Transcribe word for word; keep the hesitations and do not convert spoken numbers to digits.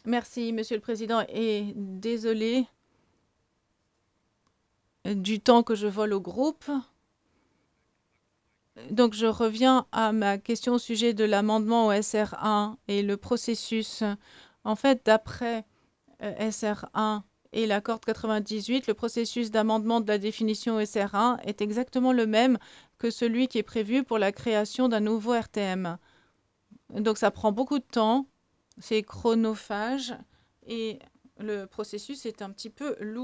Merci, Monsieur le Président, et désolé du temps que je vole au groupe. Donc, je reviens à ma question au sujet de l'amendement au S R un et le processus. En fait, d'après euh, S R un et l'accord de quatre-vingt-dix-huit, le processus d'amendement de la définition au S R un est exactement le même que celui qui est prévu pour la création d'un nouveau R T M. Donc, ça prend beaucoup de temps, c'est chronophage et le processus est un petit peu lourd.